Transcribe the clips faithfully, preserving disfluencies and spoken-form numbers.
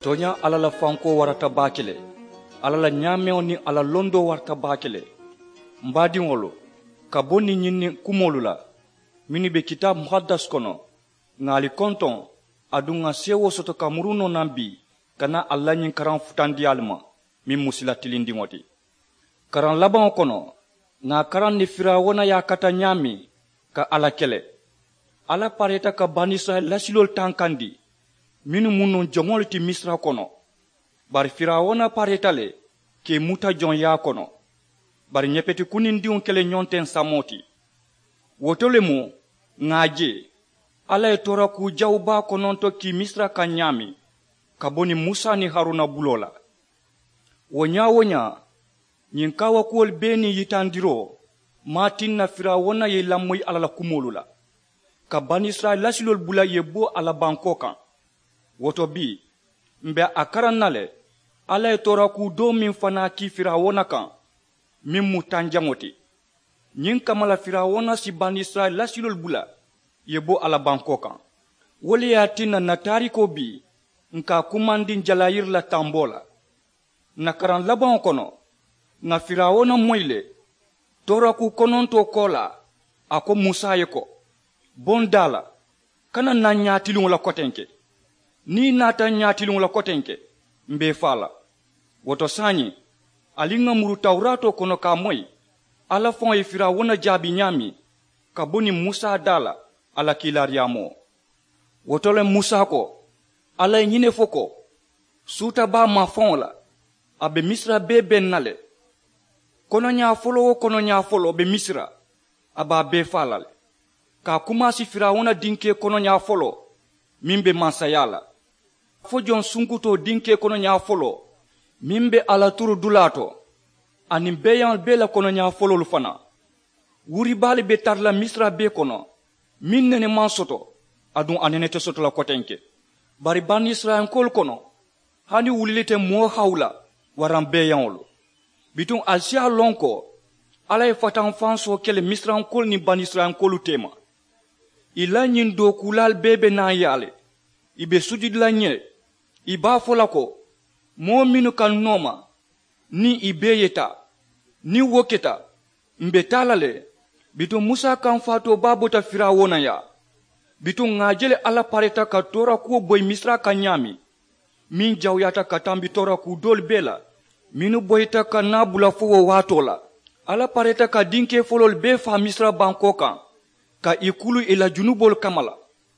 Tonya ala la fanko warata bakile, ala la nyameo ni ala londo warata bakile. Mbadi ngolo, kaboni nyini kumolula, mini be kitab muhaddas kono, ngali konton, adunga sewo soto kamuruno nambi, kana alla nyin karan futandi alma, mi musila tilindi ngoti. Karan laban kono, na karan ni firawona ya kata nyami, ka ala kele. Ala pareta ka banisa lasilol tankandi, minu munon jongol ti misra kono. Bari firawona paretale, ke muta jon ya kono. Bari nyepeti kunindiun kele nyonten samoti. Wotole mu, ngaje, ala etora ku jauba kononto ki misra kanyami, kaboni Musa ni Haruna bulola. Wonya wonya, nyinkawa kuol beni yitandiro, matin na firawona ye lamoy ala la kumolula. Ka bani Israel lasilol bula yebo ala bankokan. Woto bi, mbe akaran nale, ala etora ku do min fana ki firawona kan, min mutanjangoti. Nyin kamala firawona si bani Israel lasilol bula, yebo ala bankokan. Wole ya tina natari ko bi, nka kumandin jalayir la tambola. Nakaran laban kono, na firawona moile, tora ku kononto kola, ako Musa yeko. Bondala, kana na nyatilung la kotenke. Ni nata nyatilung la kotenke, mbe fala. Woto sanyi, alinga muru taurato kono kamoi, ala fon e firawona jabi nyami, kaboni Musa dala, ala kilariamo. Wotole Musa ko, ala nyine foko, suta ba ma fon la, abe misra be ben nale. Kono nya folo kono nya folo be misra, aba be falale. Ka kumasi firawona dinke kono nya folo, mimbe mansayala. Fojon sunkuto dinke kono nya folo, mimbe alaturu dulato, anim beyan bela kono nya folo lufana. Wuri bali be tarla misra be kono, minnene mansoto, adun anenete soto la kotenke. Bari ban Israel kol kono, hani wulilete mo hawla, waran beyan olo. Bitun alsia lonko, ala e fatan fanso kele misra kol ni ban Israel kolu tema. Ila nyin do kulal bebe na yale, ibe sujid la nye, iba folako, mo minu kan noma, ni ibe yeta, ni woketa, mbe talale, bitu Musa kan fato babota firawona ya, bitu ngajele ala pareta ka tora kuo boy misra kanyami, min jawyata katambi tora ku dol bela, minu boyta ka nabula fuwo watola, ala pareta ka dinke folol be fa misra bankokan, ka ikulu ila junubol kamala.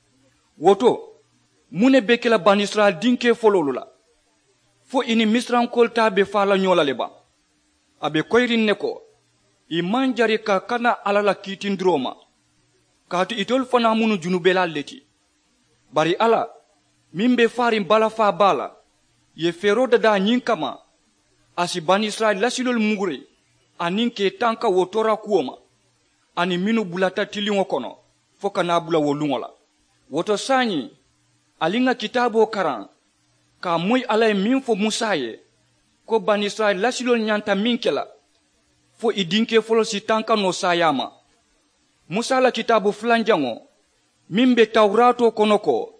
Woto, mune bekela ban Israel dinke fololula. Fo ini misran kolta be fala nyola leba. Abe koirin neko, imanjari ka kana alala kitin droma. Katu itol fana munu junubela leti. Bari ala, mimbe farin bala fa bala, ye fero dada nyinkama, asi ban Israel lasilol mugure, aninke tanka wotora kuoma. Ani minu bulata tilingo kono, foka na bula wolungola. Woto sanyi, alinga kitabo karan, ka moy alay min fo Musaye, ko ban Israel lasilol nyanta minkela, fo idinke folo si tanka no sayama. Musa la kitabu flanjango, mimbe taurato konoko,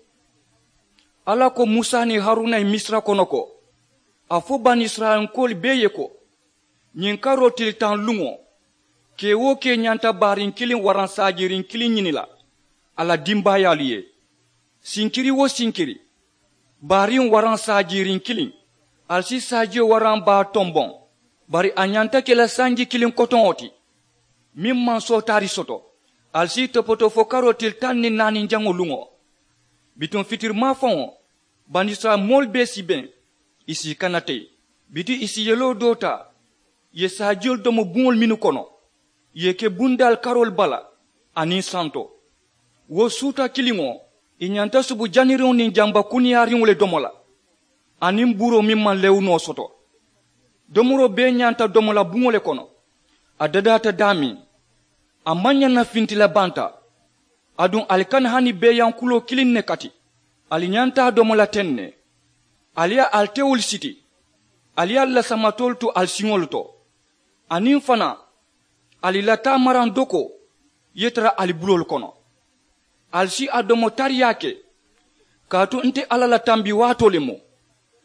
ala ko Musa ni Haruna i misra konoko, afo ban Israel nkoli beyeko, nyinkaro tilitan lungo, ke wo ke nyanta barin kilin waran sajirin kilin nyinila ala dimba yaliye sinkiri wo sinkiri barin waran sajirin kilin alsi saji waran ba tombon bari anyanta ke la sanji kilin koton oti mimman so tari soto alsi topoto fokaro til tanni nani njango lungo bitun fitir ma fon bandisa mol be siben isi kanate biti isi yelo dota ye sajil domo bungol minu kono yeke bundal karol bala ani santo wo suta kilingo inyanta subu janiron ni jamba kuniari ngule domola ani mburo mimman lewno soto domuro be nyanta domola bungole kono adadata dami amanya na fintila banta adun alkan hani be yankulo kilinne kati alinyanta domola tenne alia alteul city alia la samatol to alsingolto anin fana alilata maran doko yetra alibulol kono alsi adomo tariyake katu nte alala tambi wato lemo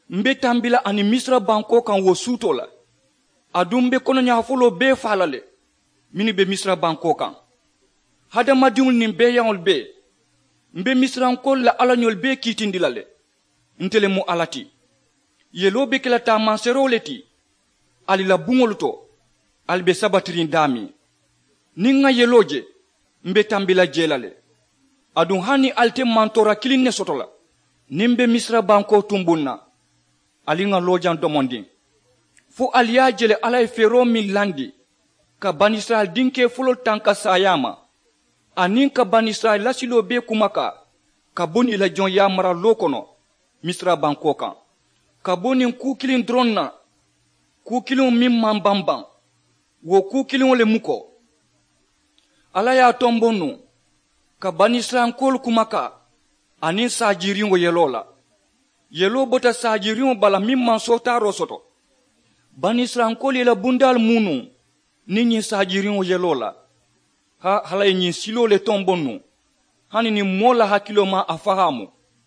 mbe tambila ani misra banko kan wo suto la adum be kono nyafolo be falale mini be misra banko kan hada madiul nim be yaol be mbe misran ko la alanyol be kitindilale ntele mu alati yelo be kala ta mansero leti ali la bungoluto albe sabatirin dami ninga yeloje mbe tambila jelale adun hani alte mantora kilinne sotola nimbe misra banko tumbunna alinga lojan domondin fo aliya jele alay fero min landi ka ban Israel dinke fulo tanka sayama anin ka ban Israel lasilo be kumaka ka boni la jon ya mara lokono misra banko kan ka boni ku kilin dronna ku kilin mim mambamban wo ku kilin le muko ala ya tombonu ka ban Israel kol kumaka anin sajirin wo yelola yelo bota sajirin bala mim man sotaro soto ban Israel kol la bundal munu ninyi sajirin wo yelola ha halay nyi silo le tombonu hani ni mola hakilo ma afahamu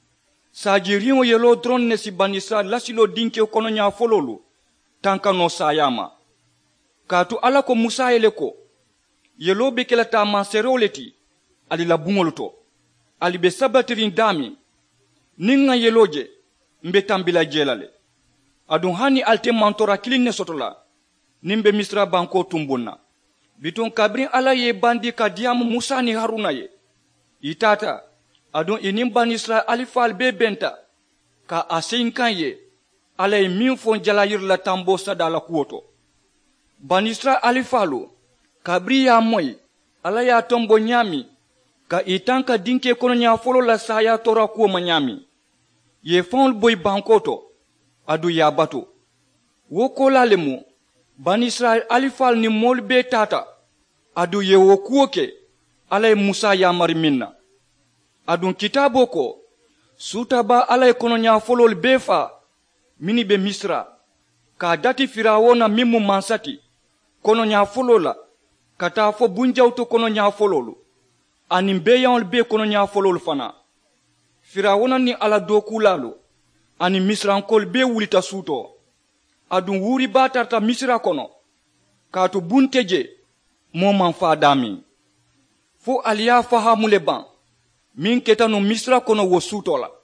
sajirin wo yelo drone ne si ban Israel lasilo dinke kono nya fololu tanka no sayama katu ala ko Musa ele ko yelo be kelata manseroleti ali la bungoluto ali be sabatirin dami ninga yeloje mbe tambila jelale adun hani alte mantora kilinne sotola nimbe misra banko tumbunna biton kabrin ala ye bandi ka diam Musa ni Haruna ye itata adun inim ban Israel alifal be benta ka asin kan ye ala ye min fon jalayir la tambo sadala kuoto ban Israel alifalu kabri ya moy ala ya tombo nyami ka itanka dinke kono nya folo la saya tora ko manyami ye fon boy bankoto adu ya bato wo ko lalemu ban Israel alifal ni molbe tata adu ye wo kuoke alay Musa ya mariminna adun kitabo ko sutaba alay kono nya folo befa mini be misra ka dati firawona mimu mansati kono nya folo la kata fo bunjawto kono nya fololu anim beyan be kono nya fololu fana firawona ni ala dokulalu ani misran kol be wulita suto adun wuri batarta misra kono kato bunteje moman fa dami fo aliya fahamule ban min ketanu misra kono wo suto la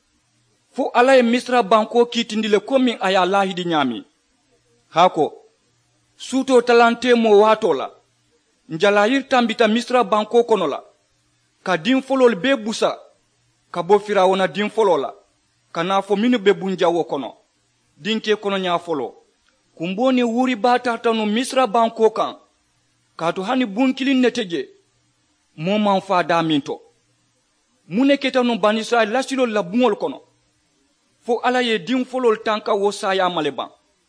fo alaye misra banko kitindile komi aya lahidi nyami hako suto talante mo watola njalayir tambita misra banko kono la ka din folol be busa ka bo firawona din folola kana fo minu be bunjawo kono dinke kono nya folo kumboni wuri batata no misra banko kan kato hani bunkilin neteje moman fa daminto mune ketanu ban Israel lasilo la bungol kono fo ala ye din folol tanka wo saya maleban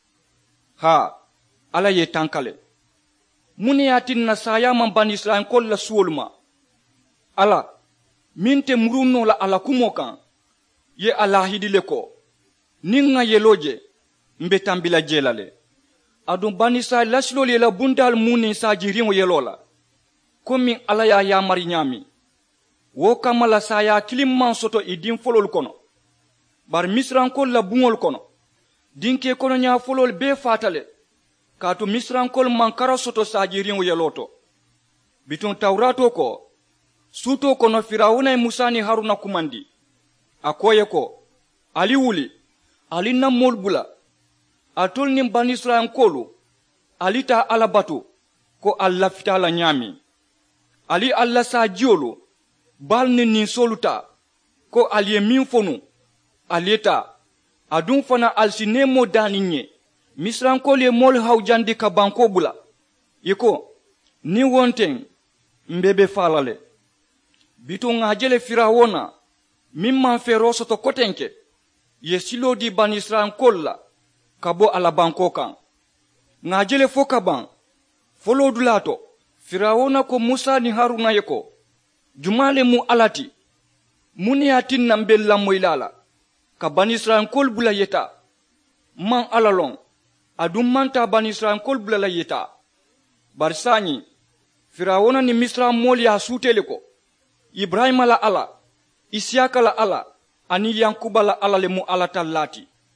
ha ala ye tankale mune yatin na saya man ban Israel kol la suolma ala minte muruno la ala kumokan ye ala hidile ko ninga yeloje mbe tambila jelale adun ban Israel lasilo le la bundal muni sajirin yelola komi ala ya ya mari nyami wo kamala saya kilimman soto idin folol kono bar misran kol la bungol kono dinke kono nya folol be fatale kato misran kol mankara soto sajirin yeloto biton tawrato ko suto kono firawuna Musa ni Haruna kumandi akoye ko ali wuli ali na molbula atol ni ban Israel kolu alita alabatu ko alla fitala nyami ali alla sajiolo balni ni soluta ko ali min fonu alita adun fana alsinemo daninye misran ko le mol hawjandi ka banko bula yiko ni wonten mbebe falale bito ngajele firawona mimman fero soto kotenke ye silo di ban Israel kolla kabo ala banko kan ngajele foka ban folo dulato firawona ko Musa ni Haruna yeko jumale mu alati muni atin nambel la moylala ka ban Israel kol bula yeta man alalong adum manta ban Israel kol bula la yeta barsani firawona ni misra mol ya sutele ko Ibrahima la ala Isiaka la ala ani Yankuba la ala le mu ala tallati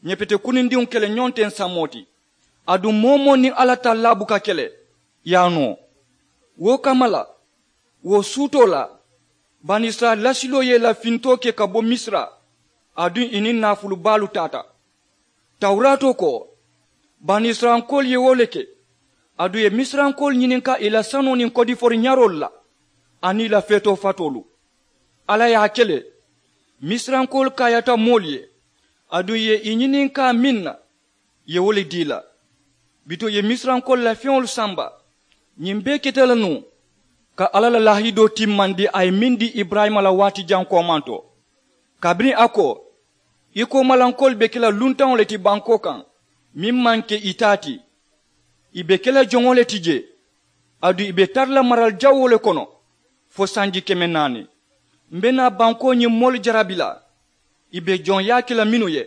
nyepete kunindiun kele nyonten samoti adu momo ni alata labu ka kele yano wo kamala wo sutola banisa lasilo ye la finto ke kabo misra adu inin nafulu balu tata tawrato ko banisa ankol ye woleke adu ye misra ankol nyininka ila sano nin kodi for nyarol la ani la feto fatolu ala ya kele misra ankol kayata molye adu ye inyininka minna ye wole dila bito ye misra ankol la fiol samba nyimbe ketela nu ka alala lahido timmandi ay mindi ibrahima la wati janko manto kabri ako iko malankol be kala luntan leti banko kan mimmanke itati ibe kala jongole tije adu ibe tarla maral jawole kono fo sanji kemenani mbena banko nyi mol jarabila ibe jon yakila minuye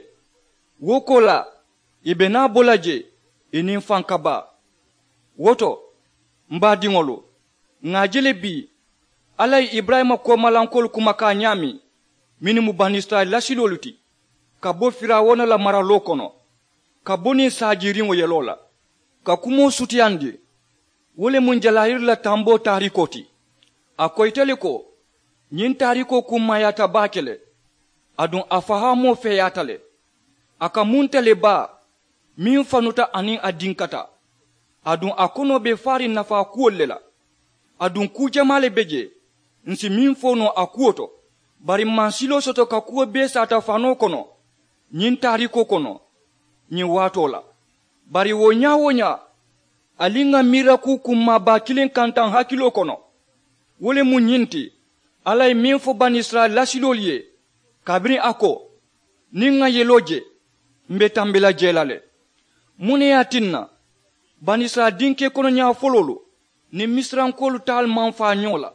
wokola ibe na bolaje enin fankaba woto mbadi ngolo ngajele bi alay ibrahima ko malankol kuma ka nyami minimu banista lasiloluti kabo firawona la maralo kono kaboni sajiringo yelola ka kumo sutiandi wole mun jalahir la tambo tarikoti akoitele ko nyin tariko kuma yata bakele adun afahamo fe yatale aka muntele ba min fanuta anin adinkata adun akono be fari nafa kuolela adun kujamale beje nsi min fono akuoto bari mansilo soto ka kuo be sata fano kono nyin tariko kono nyi watola bari wonya wonya alinga miraku kuma ba kilin kantan hakilo kono wole munyinti alay min fo ban Israel lasiloliye kabri ako ninga yeloje mbetambela jelale mune yatinna ban Israel dinke kono nya fololo ni misran kolu tal manfa nyola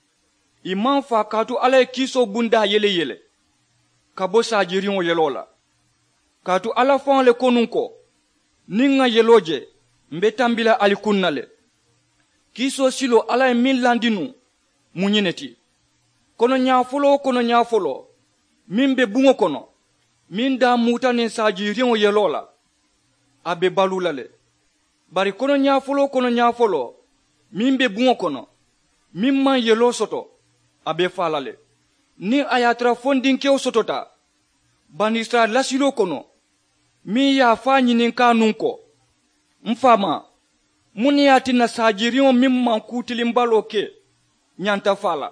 i manfa katu alay kiso bunda yele yele kabo sajirion yelola katu ala fon le konunko ninga yeloje mbetambila alikunnale kiso silo alay min landinu munyineti kono nyafolo kono nyafolo mimbe bungo kono minda mutane sajirion yelola abe balulale bari kono nyafolo kono nyafolo mimbe bungo kono mimma yelo soto abe falale ni ayatra fondinke o sotota banisa lasilo kono mi ya fanyi ninka nunko mfama muni atina sajirion mimma kutilimbalo ke nyanta fala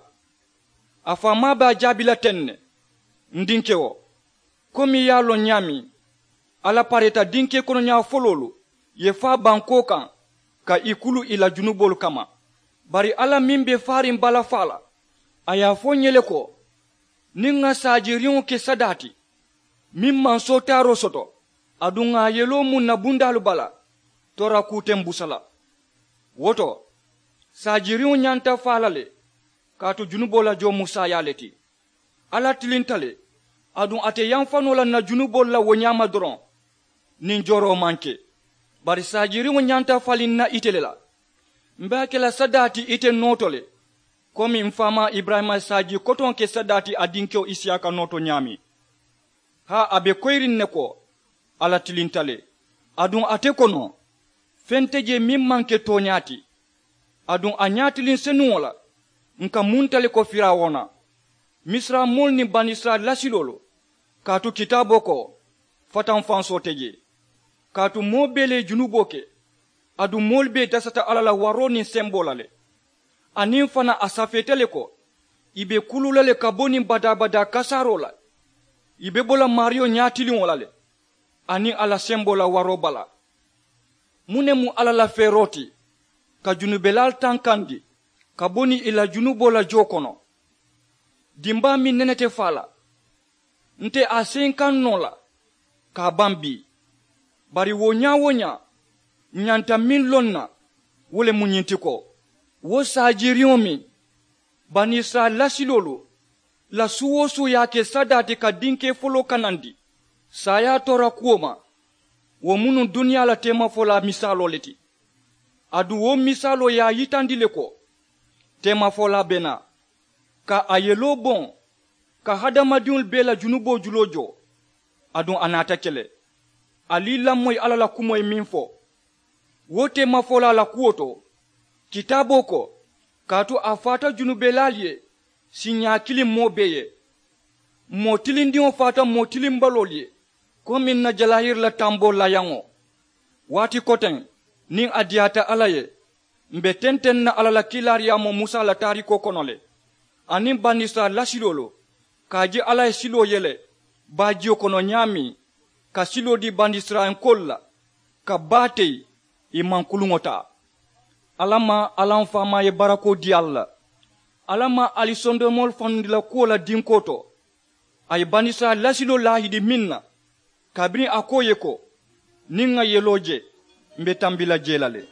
afama ba jabila tenne ndinke o komi yalo nyami ala pareta dinke kono nya fololu ye fa banko kan ka ikulu ila junubol kama bari ala mimbe farin bala fala aya fonyele ko ninga sajirion ke sadati mimman sotaro soto adunga yelo mun na bundalu bala tora kutem busala woto sajirion nyanta falale katu junubola jo musa yaleti ala tilintale adun ate yanfanola na junubola wonyama doron nin joro manke bari sajirion nyanta falinna itelela mbakela sadati ite notole komi mfama ibrahima saji koton ke sadati adinkyo isiaka noto nyami ha abe koirin neko ala tilintale adun ate kono fenteje mimmanke tonyati adun anyatilin senuola nka muntale ko firawona misra mol ni banisra lasilolo katu kitabo ko fatan fanso teje katu mobele junuboke adu molbe dasata alala waroni sembolale anin fana asafetele ko ibe kululale kaboni bada bada kasarola ibe bola mario nyatili wolale ani ala sembola warobala munemu alala feroti ka junubelal tankandi kaboni ila junubola jokono dimba mi nenete fala nte asenkan nola ka bambi bari wonya wonya nyanta min lonna wole munyinti ko wo sajirion mi banisa lasilolo la suwosu yake sadati ka dinke folo kanandi saya tora kuoma wo munu dunia la tema fola misalo leti adu wo misalo ya yitandile ko tema fola bena ka ayelo bon ka hadamadiul bela junubo julojo adun anata kele ali lamoy ala la kumoy min fo wote mafola la kuoto kitabo ko katu afata junubelal ye sinya kilim mo beye mo tilindiŋo fata mo tilimbalol ye komin na jalahir la tambo la yango wati koten nin adiyata ala ye mbe tenten na ala la kilariya mo musa la tariko konole anin banisa lasilolo kaji ala ye silo yele bajiyo kono nyami ka silo di bandisra en kolla ka batey iman kulungota alama alan fama ye barako di alla alama alisondomol fandila kola dinkoto ay banisa lasilo lahidi minna kabri akoye ko ninga yeloje mbe tambila jelale